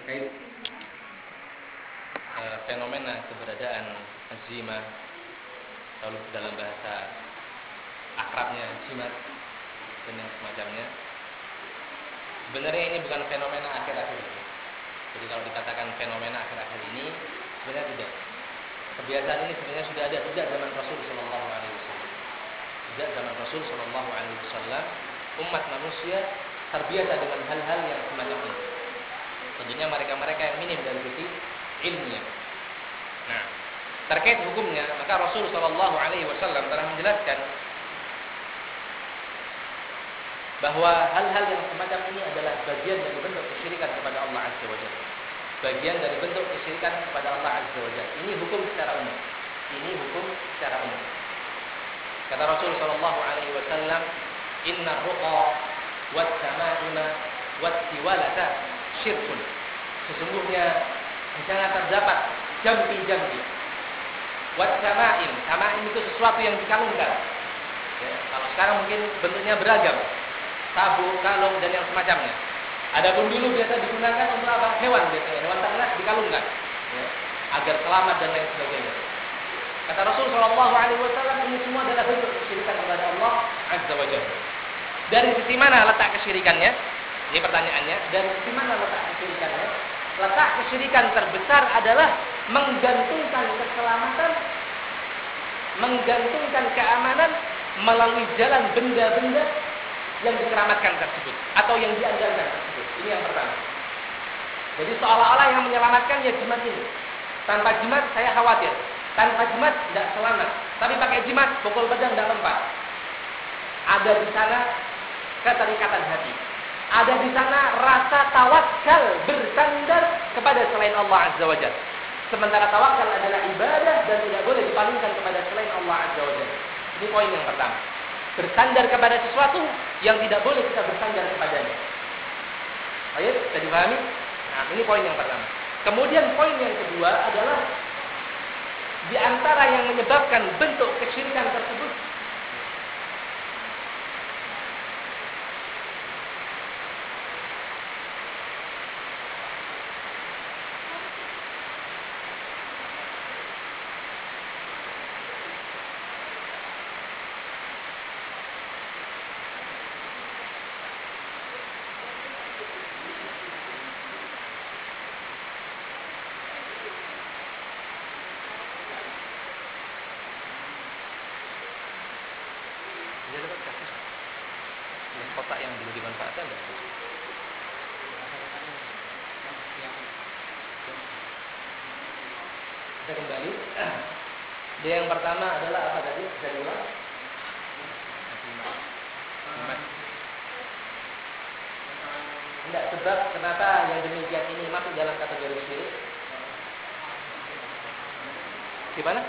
terkait fenomena keberadaan zina, lalu dalam bahasa akrabnya jimat dan yang semacamnya. Sebenarnya ini bukan fenomena akhir-akhir ini. Jadi kalau dikatakan fenomena akhir-akhir ini, sebenarnya tidak. Kebiasaan ini sebenarnya sudah ada sejak zaman Rasul Sallallahu Alaihi Wasallam. Sejak zaman Rasul Sallallahu Alaihi Wasallam, umat manusia terbiasa dengan hal-hal yang semacam ini. Tentunya mereka-mereka yang minim dari sisi ilmiah. Nah, terkait hukumnya, maka Rasul Sallallahu Alaihi Wasallam telah menjelaskan bahwa hal-hal yang semacam ini adalah bagian dari bentuk kesyirikan kepada Allah Azza wa Jalla. Bagian dari bentuk kesyirikan kepada Allah Azza wa Jalla. Ini hukum secara umum. Ini hukum secara umum. Kata Rasul sallallahu alaihi wasallam, "Inna ruqa wat tama'ima wat tiwalata syirkun." Sesungguhnya di sana terdapat jampi-jampi. Wat tama'im. Tama'im itu sesuatu yang dikalungkan. Ya, kalau sekarang mungkin bentuknya beragam. Sabuk, kalung dan yang semacamnya. Adapun dulu biasa digunakan untuk apa? Hewan biasanya, hewan ternak dikalungkan, ya, agar selamat dan lain sebagainya. Kata Rasul Shallallahu Alaihi Wasallam, ini semua adalah bentuk kesyirikan kepada Allah Azza wa Jalla. Dari sisi mana letak kesyirikannya? Ini pertanyaannya. Dari sisi mana letak kesyirikannya? Letak kesyirikan terbesar adalah menggantungkan keselamatan, menggantungkan keamanan melalui jalan benda-benda yang dikeramatkan tersebut atau yang diandalkan tersebut. Ini yang pertama. Jadi seolah-olah yang menyelamatkan ya jimat ini. Tanpa jimat saya khawatir. Tanpa jimat tidak selamat. Tapi pakai jimat pukul pedang tidak mempan. Ada di sana keterikatan hati. Ada di sana rasa tawakal bersandar kepada selain Allah Azza wa Jalla. Sementara tawakal adalah ibadah dan tidak boleh dipalingkan kepada selain Allah Azza wa Jalla. Ini poin yang pertama. Bersandar kepada sesuatu yang tidak boleh kita bersandar kepadanya. Baik, bisa dipahami? Nah, ini poin yang pertama. Kemudian poin yang kedua adalah di antara yang menyebabkan bentuk kesyirikan tersebut kotak yang dulu dimanfaatkan dan kita kembali. Dia yang pertama adalah apa tadi? Bisa diulang? Tidak, sebab kenapa yang demikian ini masuk dalam kategori syirik? Gimana?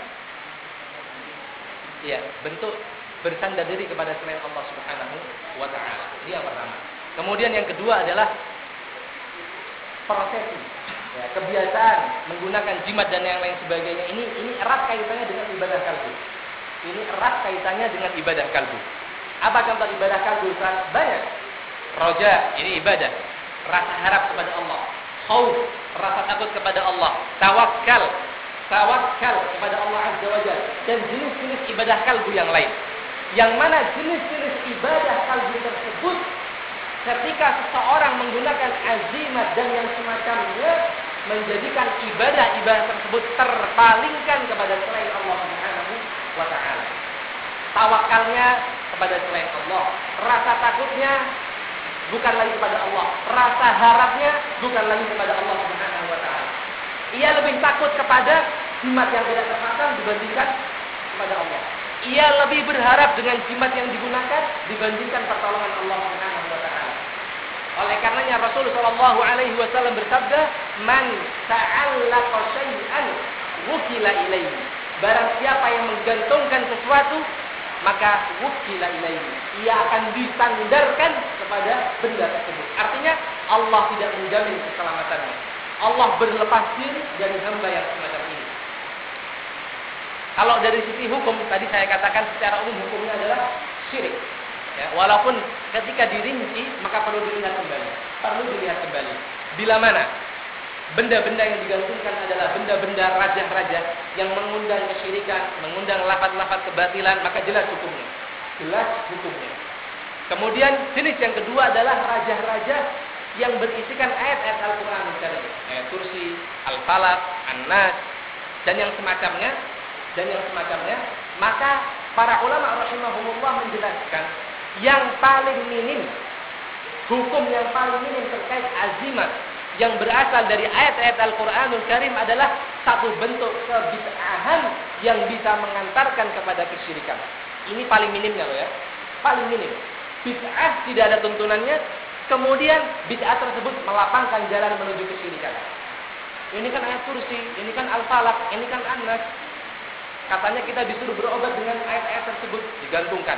Iya, bentuk bersandar diri kepada selain Allah Subhanahu wa ta'ala. Ini yang pertama. Kemudian yang kedua adalah prosesi, ya, kebiasaan menggunakan jimat dan yang lain sebagainya. Ini erat kaitannya dengan ibadah kalbu. Ini erat kaitannya dengan ibadah kalbu. Apa contoh ibadah kalbu? Banyak. Roja, ini ibadah. Rasa harap kepada Allah. Khauf, rasa takut kepada Allah. Tawakal kepada Allah Azza wa Jalla. Dan jenis-jenis ibadah kalbu yang lain. Yang mana jenis-jenis ibadah kalbu tersebut ketika seseorang menggunakan azimat dan yang semacamnya menjadikan ibadah-ibadah tersebut terpalingkan kepada selain Allah Subhanahu wa ta'ala. Tawakalnya kepada selain Allah, rasa takutnya bukan lagi kepada Allah, rasa harapnya bukan lagi kepada Allah Subhanahu wa ta'ala. Ia lebih takut kepada jimat yang tidak terpasang dibandingkan kepada Allah. Ia lebih berharap dengan jimat yang digunakan dibandingkan pertolongan Allah Subhanahu wa ta'ala. Oleh karenanya Rasul sallallahu alaihi wasallam bersabda, "Man ta'allaqa syai'an wukila ilaihi." Barang siapa yang menggantungkan sesuatu, maka wukila ilaihi. Ia akan disandarkan kepada benda tersebut. Artinya Allah tidak menjamin keselamatannya. Allah berlepas diri dari hamba yang semacam ini. Kalau dari sisi hukum, tadi saya katakan secara umum hukumnya adalah syirik. Ya, walaupun ketika dirinci, maka perlu dilihat kembali. Bila mana? benda-benda yang digantungkan adalah benda-benda raja-raja yang mengundang kesyirikan, mengundang lafaz-lafaz kebatilan, maka jelas hukumnya. Jelas hukumnya. Kemudian jenis yang kedua adalah raja-raja yang berisikan ayat-ayat Al-Qur'an Karim, ayat kursi, Al-Falaq, An-Nas dan yang semacamnya, maka para ulama rahimahumullah menjelaskan yang paling minim, hukum yang paling minim terkait azimat yang berasal dari ayat-ayat Al-Qur'anul Karim adalah satu bentuk kebid'ahan yang bisa mengantarkan kepada kesyirikan. Ini paling minimnya loh ya. Paling minim. Bid'ah tidak ada tuntunannya, kemudian bid'ah tersebut melapangkan jalan menuju kesyirikan. Ini kan ayat kursi, ini kan Al-Falaq, ini kan An-Nas. Katanya kita disuruh berobat dengan ayat-ayat tersebut, digantungkan.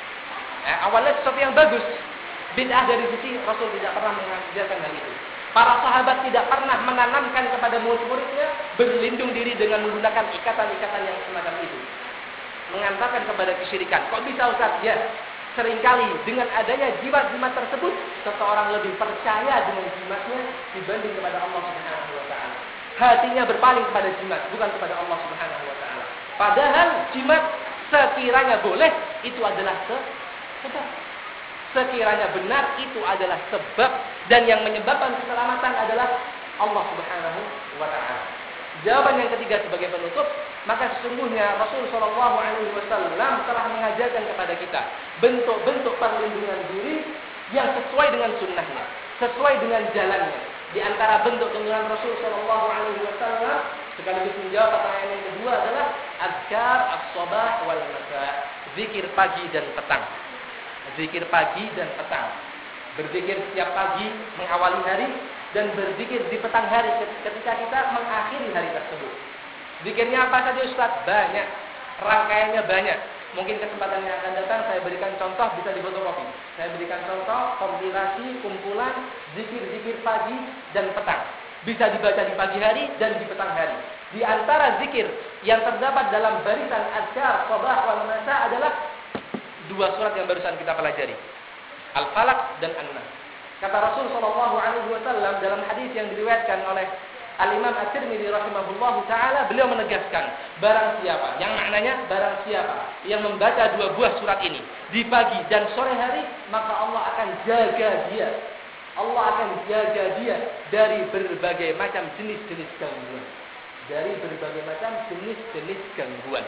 Awalnya sesuatu yang bagus. Bid'ah dari sisi Rasul tidak pernah mengajarkan hal itu. Para sahabat tidak pernah menanamkan kepada murid-muridnya berlindung diri dengan menggunakan ikatan-ikatan yang semacam itu. Mengantarkan kepada kesyirikan. Kok bisa Ustaz? Ya, seringkali dengan adanya jimat-jimat tersebut, seseorang lebih percaya dengan jimatnya dibanding kepada Allah Subhanahu wa taala. Hatinya berpaling kepada jimat, bukan kepada Allah Subhanahu wa taala. Padahal jimat sekiranya boleh, itu adalah sebab. Sekiranya benar, itu adalah sebab, dan yang menyebabkan keselamatan adalah Allah Subhanahu wa taala. Jawaban yang ketiga sebagai penutup, maka sesungguhnya Rasul sallallahu alaihi wasallam telah mengajarkan kepada kita bentuk-bentuk perlindungan diri yang sesuai dengan sunnahnya, sesuai dengan jalannya. Di antara bentuk tuntunan Rasul sallallahu alaihi wasallam sekaligus menjawab pertanyaan yang kedua adalah azkar as-sabah wal masa, zikir pagi dan petang. Zikir pagi dan petang. Berzikir setiap pagi mengawali hari dan berzikir di petang hari ketika kita mengakhiri hari tersebut. Zikirnya apa saja Ustaz? Banyak. Rangkaiannya banyak. Mungkin kesempatan yang akan datang saya berikan contoh, bisa difotokopi. Saya berikan contoh kompilasi kumpulan zikir-zikir pagi dan petang. Bisa dibaca di pagi hari dan di petang hari. Di antara zikir yang terdapat dalam barisan azkar sabah wal masa adalah dua surat yang barusan kita pelajari, Al-Falaq dan An-Nas. Kata Rasul sallallahu alaihi wasallam dalam hadis yang diriwayatkan oleh Al-Imam At-Tirmidzi rahimahullahu taala, beliau menegaskan, barang siapa, yang maknanya barang siapa yang membaca dua buah surat ini di pagi dan sore hari, maka Allah akan jaga dia. Allah akan jaga dia dari berbagai macam jenis-jenis gangguan. Dari berbagai macam jenis-jenis gangguan.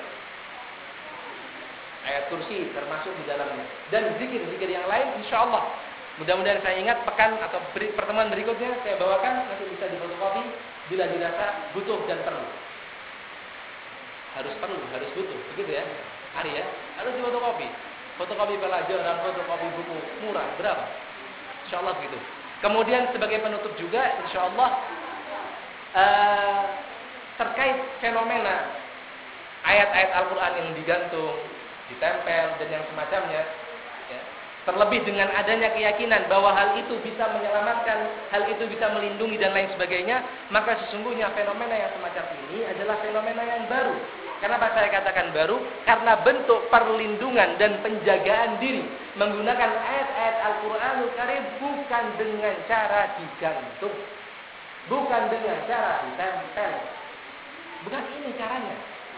Ayat kursi termasuk di dalamnya. Dan zikir-zikir yang lain insyaallah. Mudah-mudahan saya ingat pekan atau pertemuan berikutnya saya bawakan, nanti bisa difotokopi bila dirasa butuh dan perlu. Harus butuh. Begitu ya. Ari ya. Harus difotokopi. Fotokopi pelajaran, fotokopi buku murah. Berapa? Insyaallah begitu. Kemudian sebagai penutup juga insyaallah terkait fenomena ayat-ayat Al-Qur'an yang digantung, ditempel dan yang semacamnya ya. Terlebih dengan adanya keyakinan bahwa hal itu bisa menyelamatkan, hal itu bisa melindungi dan lain sebagainya, maka sesungguhnya fenomena yang semacam ini adalah fenomena yang baru. Kenapa saya katakan baru? Karena bentuk perlindungan dan penjagaan diri menggunakan ayat-ayat Al-Qur'anul Karim bukan dengan cara digantung, bukan dengan cara ditempel. Bukan ini caranya.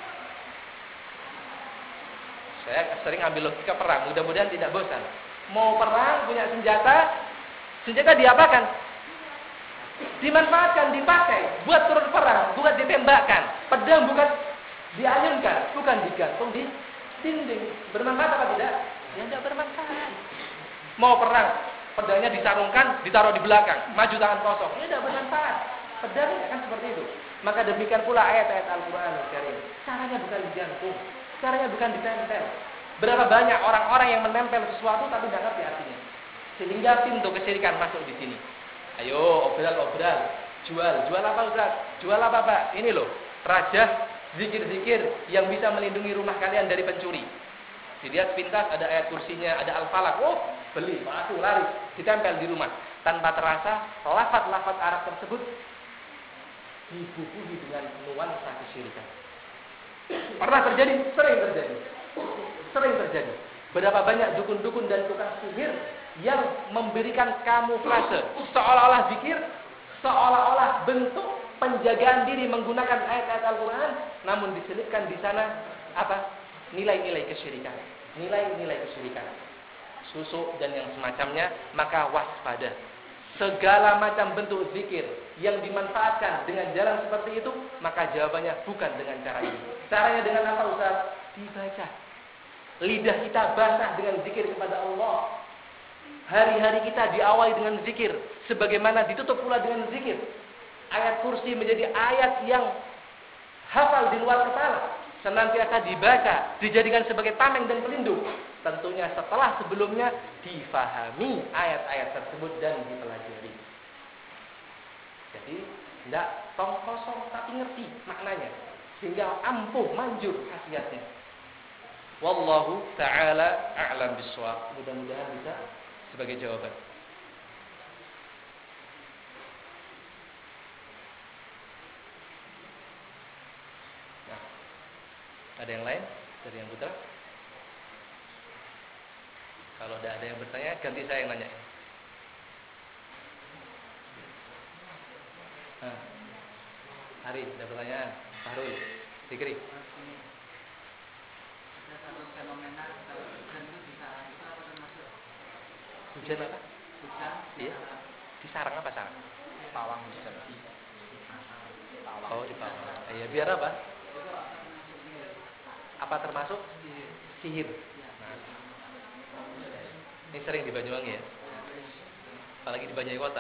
Saya sering ambil logika perang, mudah-mudahan tidak bosan. Mau perang, punya senjata diapakan? Dimanfaatkan, dipakai, buat turun perang, bukan ditembakkan. Pedang bukan diayunkan, bukan digantung di dinding. Bermanfaat apa tidak? Ya tidak bermanfaat. Mau perang, pedangnya disarungkan, ditaruh di belakang, maju tangan kosong. Ya tidak bermanfaat. Pedang kan seperti itu. Maka demikian pula ayat-ayat Al-Qur'an Al-Karim. Caranya bukan digantung. Caranya bukan ditempel. Berapa banyak orang-orang yang menempel sesuatu tapi tidak ngerti artinya. Sehingga pintu kesyirikan masuk di sini. Ayo, obral. Jual apa Ustaz? Jual apa Pak? Ini loh, raja zikir-zikir yang bisa melindungi rumah kalian dari pencuri. Dilihat sepintas ada ayat kursinya, ada Al-Falaq. Oh, beli, langsung lari, ditempel di rumah. Tanpa terasa, lafaz-lafaz Arab tersebut dibubuhi dengan nuansa kesyirikan. Pernah terjadi? Sering terjadi. Berapa banyak dukun-dukun dan tukang sihir yang memberikan kamuflase seolah-olah zikir, seolah-olah bentuk penjagaan diri menggunakan ayat-ayat Al-Quran, namun diselipkan di sana apa? Nilai-nilai kesyirikan, nilai-nilai kesyirikan, susuk dan yang semacamnya. Maka waspada. Segala macam bentuk zikir yang dimanfaatkan dengan jalan seperti itu, maka jawabannya bukan dengan cara ini. Caranya dengan apa, Ustaz? Dibaca. Lidah kita basah dengan zikir kepada Allah. Hari-hari kita diawali dengan zikir, sebagaimana ditutup pula dengan zikir. Ayat kursi menjadi ayat yang hafal di luar kepala, senantiasa dibaca, dijadikan sebagai tameng dan pelindung. Tentunya setelah sebelumnya difahami ayat-ayat tersebut dan dipelajari. Jadi tidak kosong tapi ngerti maknanya, sehingga ampuh manjur khasiatnya. Wallahu ta'ala a'lam bishawab. Mudah-mudahan bisa sebagai jawaban. Nah, ada yang lain dari yang putra? Kalau tidak ada yang bertanya, ganti saya yang nanya. Nah, Hari, ada pertanyaan? Fahrul, Fikri. Ada satu fenomena kalau hujan itu disarang, itu apa termasuk? Hujan apa? Hujan Iya. Disarang apa sarang? pawang hujan. Oh, di pawang. Iya, biar apa? Apa termasuk? Sihir. Nah, ini sering di Banyuwangi ya. Apalagi di Banyuwangi Kota.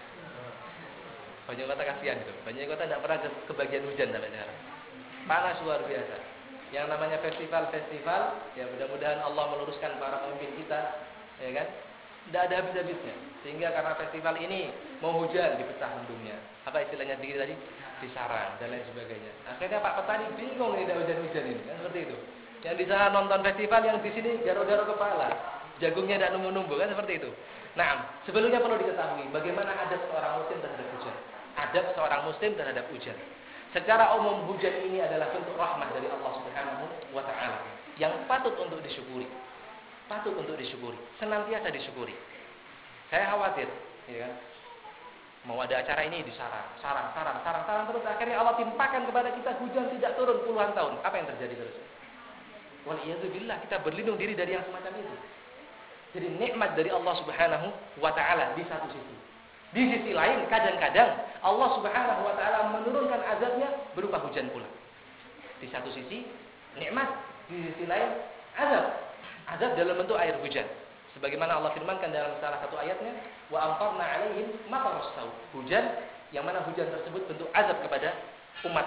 Banyuwangi Kota kasihan gitu. Banyuwangi Kota tidak pernah kebagian hujan sampai sekarang. Panas luar biasa. Yang namanya festival, ya mudah-mudahan Allah meluruskan para pemimpin kita, ya kan? Tidak ada habis-habisnya. Sehingga karena festival ini mau hujan dipecah mendungnya. Apa istilahnya tadi? Disarang dan lain sebagainya. Akhirnya Pak Petani bingung ini tidak hujan-hujan ini, kan seperti itu. Yang di sana nonton festival, yang di sini garuk-garuk kepala, jagungnya tidak numbuh-numbuh, kan seperti itu. Nah, sebelumnya perlu diketahui bagaimana adab seorang muslim terhadap hujan. Adab seorang muslim terhadap hujan. Secara umum hujan ini adalah bentuk rahmat dari Allah Subhanahu wa taala yang patut untuk disyukuri. Patut untuk disyukuri, senantiasa disyukuri. Saya khawatir, ya kan? Mau ada acara ini disarang terus akhirnya Allah timpakan kepada kita hujan tidak turun puluhan tahun. Apa yang terjadi terus? Waliyadzubillah, kita berlindung diri dari yang semacam itu. Jadi nikmat dari Allah Subhanahu wa taala di satu sisi. Di sisi lain kadang-kadang Allah Subhanahu wa taala menurunkan azabnya berupa hujan pula. Di satu sisi nikmat, di sisi lain azab. Azab dalam bentuk air hujan. Sebagaimana Allah firmankan dalam salah satu ayatnya, wa amtarna 'alaihim mataras saw. Hujan yang mana hujan tersebut bentuk azab kepada umat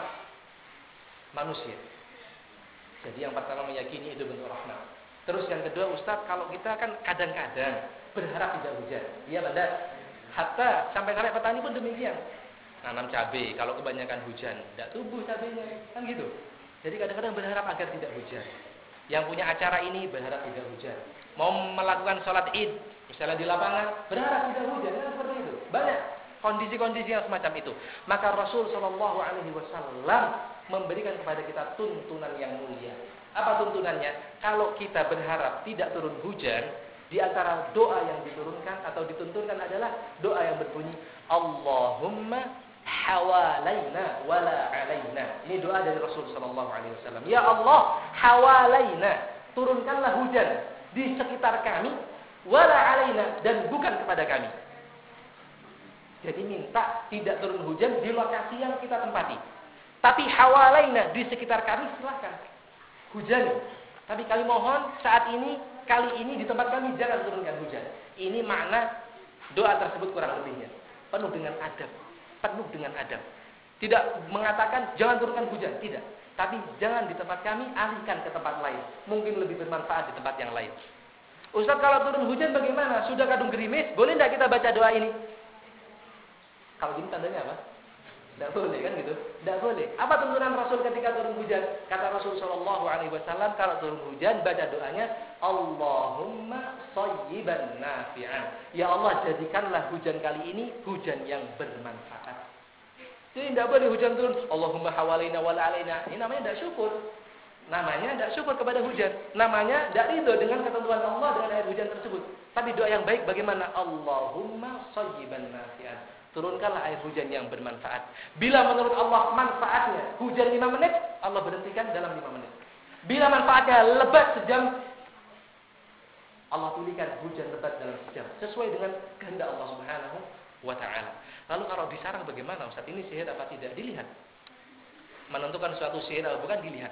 manusia. Jadi yang pertama meyakini itu bentuk rahmat. Terus yang kedua, Ustaz, kalau kita kan kadang-kadang berharap tidak hujan. Iya, benar. Hatta sampai-sampai petani pun demikian. Nanam cabai, kalau kebanyakan hujan, tidak tumbuh cabainya, kan gitu. Jadi kadang-kadang berharap agar tidak hujan. Yang punya acara ini berharap tidak hujan. Mau melakukan sholat id, misalnya di lapangan, berharap tidak hujan, kan seperti itu. Banyak kondisi-kondisi yang semacam itu. Maka Rasul Shallallahu Alaihi Wasallam memberikan kepada kita tuntunan yang mulia. Apa tuntunannya? Kalau kita berharap tidak turun hujan, di antara doa yang diturunkan atau dituntunkan adalah doa yang berbunyi Allahumma hawalaina wala alaina. Ini doa dari Rasul Shallallahu Alaihi Wasallam. Ya Allah, hawalaina, turunkanlah hujan di sekitar kami, wala alaina, dan bukan kepada kami. Jadi minta tidak turun hujan di lokasi yang kita tempati. Tapi hawalaina, di sekitar kami, silahkan hujan. Tapi kami mohon saat ini, kali ini di tempat kami jangan turunkan hujan. Ini makna doa tersebut kurang lebihnya. Penuh dengan adab. Penuh dengan adab. Tidak mengatakan jangan turunkan hujan, tidak. Tapi jangan di tempat kami, alihkan ke tempat lain. Mungkin lebih bermanfaat di tempat yang lain. Ustaz, kalau turun hujan bagaimana? Sudah kadung gerimis, boleh tidak kita baca doa ini? Kalau gini tandanya apa? Tidak boleh, kan gitu? Tidak boleh. Apa tuntunan Rasul ketika turun hujan? Kata Rasul Shallallahu Alaihi Wasallam, kalau turun hujan baca doanya Allahumma shayyiban nafi'an. Ya Allah, jadikanlah hujan kali ini hujan yang bermanfaat. Jadi tidak boleh hujan turun Allahumma hawalaina wala alaina. Ini namanya tidak syukur. Namanya tidak syukur kepada hujan. Namanya tidak ridho dengan ketentuan Allah dengan air hujan tersebut. Tapi doa yang baik bagaimana? Allahumma shayyiban nafi'an. Turunkanlah air hujan yang bermanfaat. Bila menurut Allah manfaatnya hujan 5 menit, Allah berhentikan dalam 5 menit. Bila manfaatnya lebat sejam, Allah pilihkan hujan lebat dalam sejam. Sesuai dengan kehendak Allah Subhanahu wa ta'ala. Lalu kalau disarang bagaimana Ustaz? Ini sihir apa tidak? Dilihat. Menentukan suatu sihir atau bukan dilihat.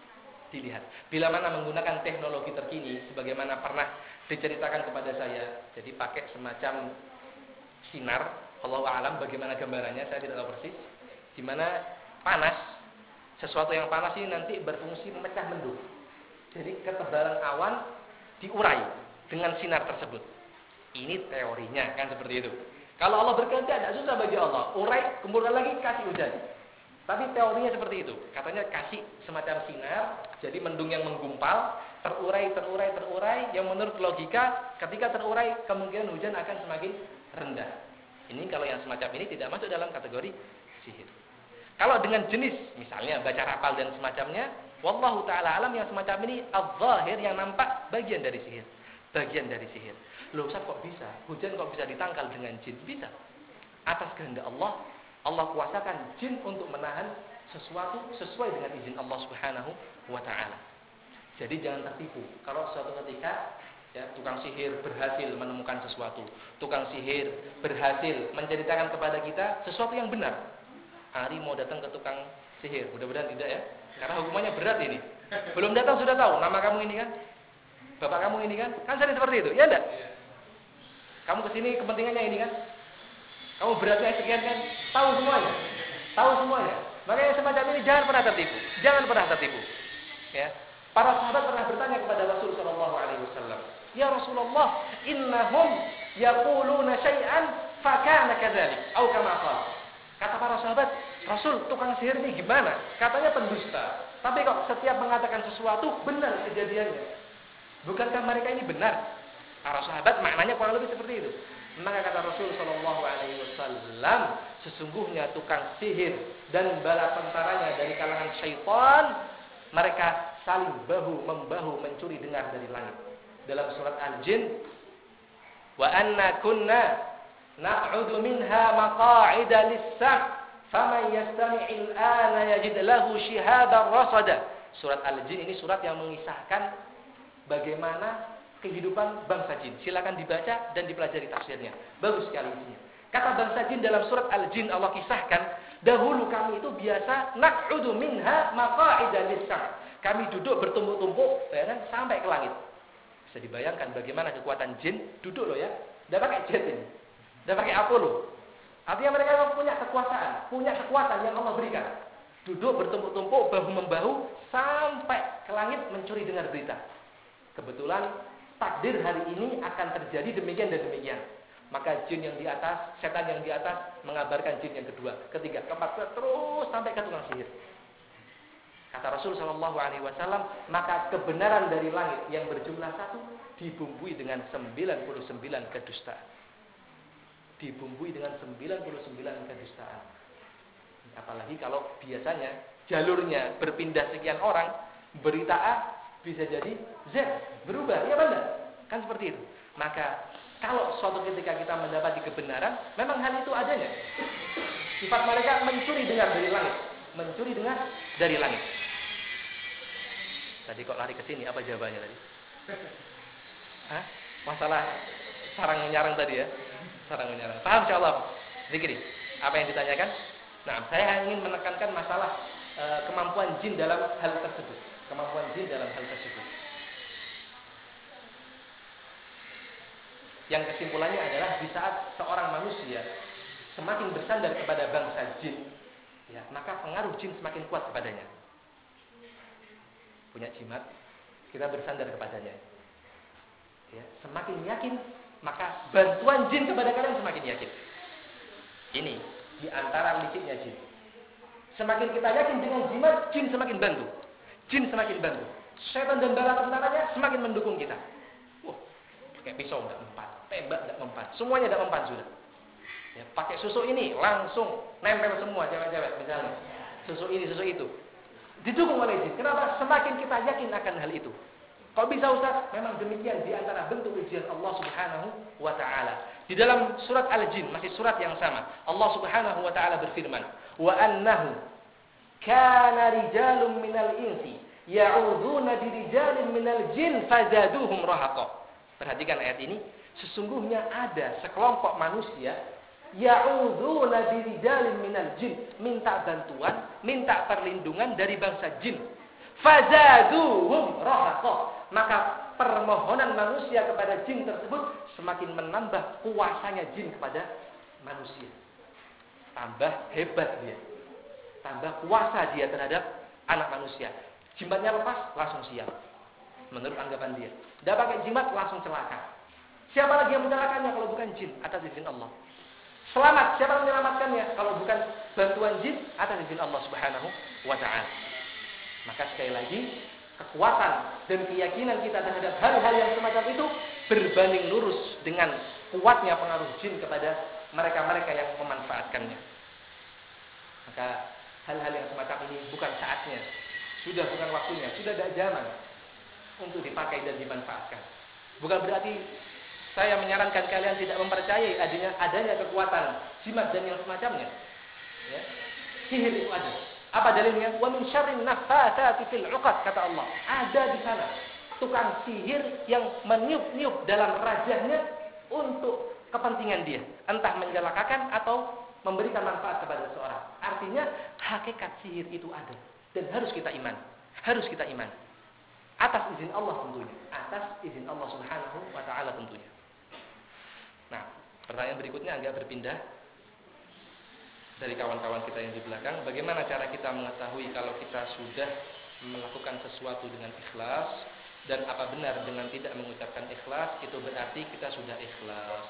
Bila mana menggunakan teknologi terkini sebagaimana pernah diceritakan kepada saya, jadi pakai semacam sinar, Allahu a'lam bagaimana gambarannya, saya tidak tahu persis, di mana panas, sesuatu yang panas ini nanti berfungsi memecah mendung. Jadi ketebalan awan diurai dengan sinar tersebut. Ini teorinya kan seperti itu. Kalau Allah berkehendak tidak susah bagi Allah, urai kemudian lagi kasih hujan. Tapi teorinya seperti itu. Katanya kasih semacam sinar, jadi mendung yang menggumpal, terurai, yang menurut logika ketika terurai kemungkinan hujan akan semakin rendah. Ini kalau yang semacam ini tidak masuk dalam kategori sihir. Kalau dengan jenis misalnya baca rapal dan semacamnya, wallahu taala alam, yang semacam ini al-zahir yang nampak bagian dari sihir. Loh Ustaz, kok bisa? Hujan kok bisa ditangkal dengan jin? Bisa. Atas kehendak Allah, Allah kuasakan jin untuk menahan sesuatu sesuai dengan izin Allah Subhanahu wa ta'ala. Jadi jangan tertipu. Kalau suatu ketika ya, tukang sihir berhasil menemukan sesuatu, tukang sihir berhasil menceritakan kepada kita sesuatu yang benar, Ari mau datang ke tukang sihir, mudah-mudahan tidak ya, karena hukumannya berat ini. Belum datang sudah tahu nama kamu ini kan, bapak kamu ini kan sering seperti itu, ya enggak? Kamu kesini kepentingannya ini kan, kamu beratnya sekian kan, tahu semuanya. Makanya semacam ini jangan pernah tertipu. Ya, para sahabat pernah bertanya kepada Rasul Shallallahu Alaihi Wasallam, ya Rasulullah, innahum yaquluna syai'an fakana kadzalik, atau kama qala. Kata para sahabat, Rasul, tukang sihir ini gimana? Katanya pendusta. Tapi kok setiap mengatakan sesuatu benar kejadiannya. Bukankah mereka ini benar? Para sahabat maknanya kurang lebih seperti itu. Maka kata Rasul Shallallahu Alaihi Wasallam, sesungguhnya tukang sihir dan bala tentaranya dari kalangan syaitan, mereka saling bahu membahu mencuri dengar dari langit. Dalam surat Al-Jin, wa anna kunna na'udu minha maqa'ida lis-sam' faman yastami'il ana yajid lahu shihaban rasada. Surat Al-Jin ini surat yang mengisahkan bagaimana kehidupan bangsa jin. Silakan dibaca dan dipelajari tafsirnya. Bagus sekali isinya. Kata bangsa jin dalam surat Al-Jin, Allah kisahkan, dahulu kami itu biasa naq'udu minha maqa'ida lis-sam'. Kami duduk bertumpuk-tumpuk sampai ke langit. Bisa dibayangkan bagaimana kekuatan jin duduk loh ya. Tidak pakai jet ini. Tidak pakai Apollo. Artinya mereka punya kekuatan yang Allah berikan. Duduk bertumpuk-tumpuk, bahu-membahu sampai ke langit mencuri dengar berita. Kebetulan takdir hari ini akan terjadi demikian dan demikian. Maka jin yang di atas, setan yang di atas mengabarkan jin yang kedua, ketiga, keempat, terus sampai ke tukang sihir. Kata Rasul Shallallahu Alaihi Wasallam, maka kebenaran dari langit yang berjumlah 1 dibumbui dengan 99 kedustaan. Apalagi kalau biasanya jalurnya berpindah sekian orang, berita A bisa jadi Z, berubah, ya benar? Kan seperti itu. Maka kalau suatu ketika kita mendapati kebenaran, memang hal itu adanya. Sifat mereka mencuri dengar dari langit. Tadi kok lari ke sini? Apa jawabannya tadi? Hah? Masalah sarang menyarang tadi ya? Sarang menyarang. Paham insyaallah? Zikri. Apa yang ditanyakan? Nah, saya ingin menekankan masalah kemampuan jin dalam hal tersebut. Yang kesimpulannya adalah di saat seorang manusia semakin bersandar kepada bangsa jin, ya, maka pengaruh jin semakin kuat kepadanya. Punya jimat, kita bersandar kepadanya. Ya, semakin yakin, maka bantuan jin kepada kalian semakin yakin. Ini di antara liciknya jin. Semakin kita yakin dengan jimat, jin semakin bantu. Setan dan bala tentaranya semakin mendukung kita. Wah, pakai pisau tidak mempan, tembak tidak mempan, semuanya tidak mempan sudah. Ya, pakai susu ini langsung nempel semua cewek-cewek misalnya. Susu ini, susu itu. Didukung oleh jin. Kenapa? Semakin kita yakin akan hal itu. Kok bisa Ustaz? Memang demikian di antara bentuk ujian Allah Subhanahu wa taala. Di dalam surat Al-Jin, masih surat yang sama, Allah Subhanahu wa taala berfirman, "Wa annahu kana rijalun minal insi ya'udzuna birijalin minal jin fazaduhum rahaqa." Perhatikan ayat ini, sesungguhnya ada sekelompok manusia ya'udzuna birijalin minal jin, minta bantuan, minta perlindungan dari bangsa jin. Fazaduhum rahaqa. Maka permohonan manusia kepada jin tersebut semakin menambah kuasanya jin kepada manusia. Tambah hebat dia. Tambah kuasa dia terhadap anak manusia. Jimatnya lepas, langsung siap. Menurut anggapan dia. Tidak pakai jimat, langsung celaka. Siapa lagi yang mencelakannya kalau bukan jin? Atas izin Allah. Selamat, siapa yang menyelamatkannya? Kalau bukan bantuan jin, atas izin Allah Subhanahu wa ta'ala. Maka sekali lagi, kekuatan dan keyakinan kita terhadap hal-hal yang semacam itu berbanding lurus dengan kuatnya pengaruh jin kepada mereka-mereka yang memanfaatkannya. Maka hal-hal yang semacam ini bukan saatnya, sudah bukan waktunya, sudah tidak zaman untuk dipakai dan dimanfaatkan. Bukan berarti saya menyarankan kalian tidak mempercayai adanya kekuatan jimat dan yang semacamnya. Ya. Sihir itu ada. Apa dalilnya? Wa min syarrin naffatsati fil 'uqad, kata Allah. Ada di sana tukang sihir yang meniup-niup dalam rajahnya untuk kepentingan dia, entah mencelakakan atau memberikan manfaat kepada seseorang. Artinya hakikat sihir itu ada dan harus kita iman. Harus kita iman. Atas izin Allah tentunya. Atas izin Allah Subhanahu wa taala tentunya. Nah, pertanyaan berikutnya agak berpindah dari kawan-kawan kita yang di belakang. Bagaimana cara kita mengetahui kalau kita sudah melakukan sesuatu dengan ikhlas, dan apa benar dengan tidak mengucapkan ikhlas itu berarti kita sudah ikhlas?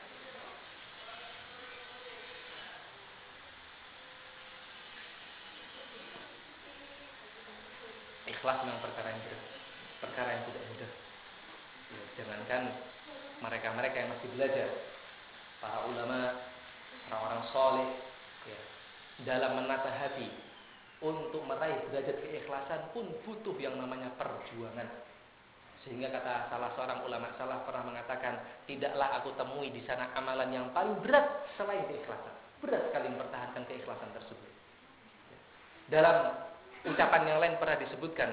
Ikhlas memang perkara yang tidak mudah. Ya, jangankan mereka-mereka yang masih belajar, para ulama, orang-orang soleh, ya, dalam menata hati untuk meraih derajat keikhlasan pun butuh yang namanya perjuangan. Sehingga kata salah seorang ulama salaf pernah mengatakan, tidaklah aku temui di sana amalan yang paling berat selain keikhlasan. Berat sekali mempertahankan keikhlasan tersebut. Dalam ucapan yang lain pernah disebutkan,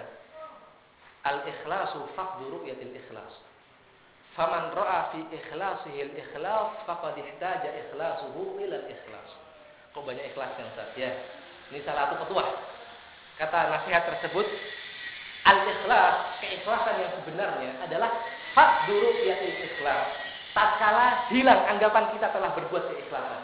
al-ikhlasu faqdu ru'yatil ikhlas. Faman ra'a fi ikhlasihi al-ikhlas faqad ihtaja ikhlasuhu ila al-ikhlas. Kok banyak ikhlasnya Ustaz? Ya. Ini salah satu petuah. Kata nasihat tersebut, al-ikhlas, keikhlasan yang sebenarnya adalah faqdu ru'yatil ikhlas. Tatkala hilang anggapan kita telah berbuat keikhlasan.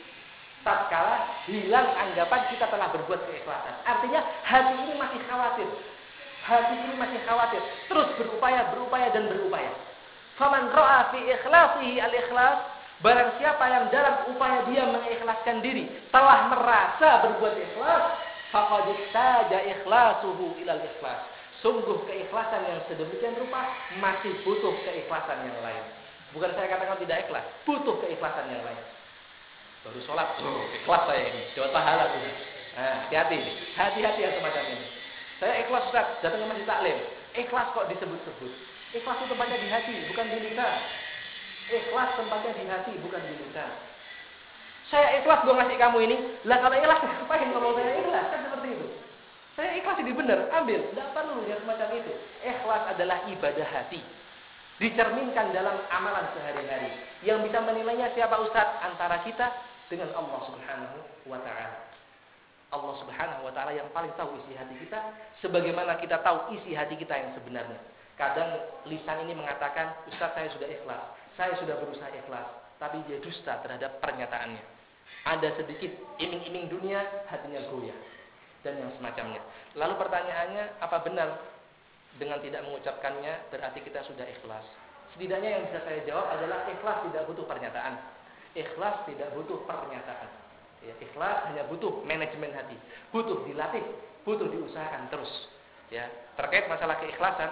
Tatkala hilang anggapan kita telah berbuat keikhlasan. Artinya hati ini masih khawatir. Hati ini masih khawatir. Terus berupaya dan berupaya. Faman ra'a fi ikhlasihi al-ikhlas, barang siapa yang dalam upaya dia mengikhlaskan diri telah merasa berbuat ikhlas, faqad ihtaja ikhlasuhu ilal ikhlas. Sungguh keikhlasan yang sedemikian rupa masih butuh keikhlasan yang lain. Bukan saya katakan tidak ikhlas, butuh keikhlasan yang lain. Baru sholat, ikhlas saya ini, dapat pahala tuh. Nah, hati-hati yang semacam ini. Saya ikhlas Ustaz, datang ke masjid taklim. Ikhlas kok disebut-sebut. Ikhlas itu tempatnya di hati, bukan di lisan. Ikhlas tempatnya di hati, bukan di lisan. Saya ikhlas dong ngasih kamu ini. Lah kalau ikhlas, ngapain ngomong saya ikhlas? Kan seperti itu. Saya ikhlas ini benar, ambil. Tidak perlu yang semacam itu. Ikhlas adalah ibadah hati. Dicerminkan dalam amalan sehari-hari. Yang bisa menilainya siapa Ustaz? Antara kita dengan Allah Subhanahu wa ta'ala. Allah Subhanahu wa ta'ala yang paling tahu isi hati kita, sebagaimana kita tahu isi hati kita yang sebenarnya. Kadang lisan ini mengatakan, Ustaz saya sudah ikhlas, saya sudah berusaha ikhlas, tapi dia dusta terhadap pernyataannya. Ada sedikit iming-iming dunia, hatinya goyah, dan yang semacamnya. Lalu pertanyaannya, apa benar dengan tidak mengucapkannya berarti kita sudah ikhlas? Setidaknya yang bisa saya jawab adalah ikhlas tidak butuh pernyataan. Ikhlas tidak butuh pernyataan. Ya, ikhlas hanya butuh manajemen hati, butuh dilatih, butuh diusahakan terus. Ya, terkait masalah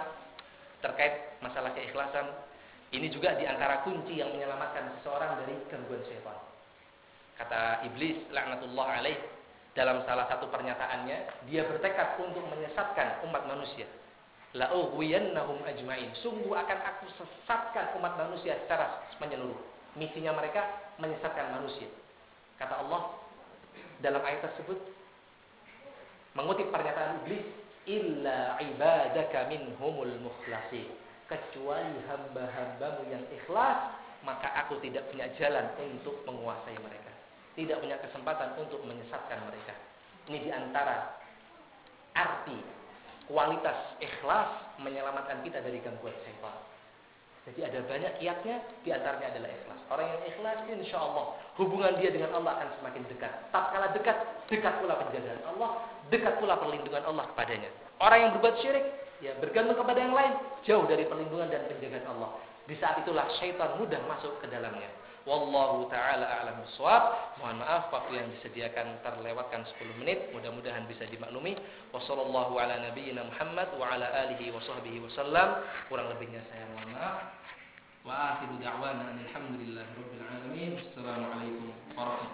keikhlasan, ini juga diantara kunci yang menyelamatkan seseorang dari gangguan syaitan. Kata Iblis laknatullah alaih dalam salah satu pernyataannya, dia bertekad untuk menyesatkan umat manusia. la'ughwiyannahum ajma'in. Sungguh akan aku sesatkan umat manusia secara menyeluruh. Misinya mereka menyesatkan manusia. Kata Allah dalam ayat tersebut mengutip pernyataan iblis, illa ibadaka minhumul mukhlasin. Kecuali hamba-hambamu yang ikhlas, maka aku tidak punya jalan untuk menguasai mereka. Tidak punya kesempatan untuk menyesatkan mereka. Ini diantara arti kualitas ikhlas menyelamatkan kita dari gangguan syaitan. Jadi ada banyak kiatnya, diantaranya adalah ikhlas. Orang yang ikhlas, insya Allah hubungan dia dengan Allah akan semakin dekat. Tatkala dekat, dekat pula penjagaan Allah, dekat pula perlindungan Allah kepadanya. Orang yang berbuat syirik, ya bergantung kepada yang lain, jauh dari perlindungan dan penjagaan Allah. Di saat itulah syaitan mudah masuk ke dalamnya. Wallahu ta'ala a'lam bishawab. Mohon maaf waktu yang disediakan terlewatkan 10 menit. Mudah-mudahan bisa dimaklumi. Wassallallahu ala nabiyyina Muhammad wa ala alihi wa sahbihi wasallam. Kurang lebihnya saya mohon maaf. Wa akhiru da'wana alhamdulillahi rabbil alamin. Wassalamualaikum warahmatullahi wabarakatuh.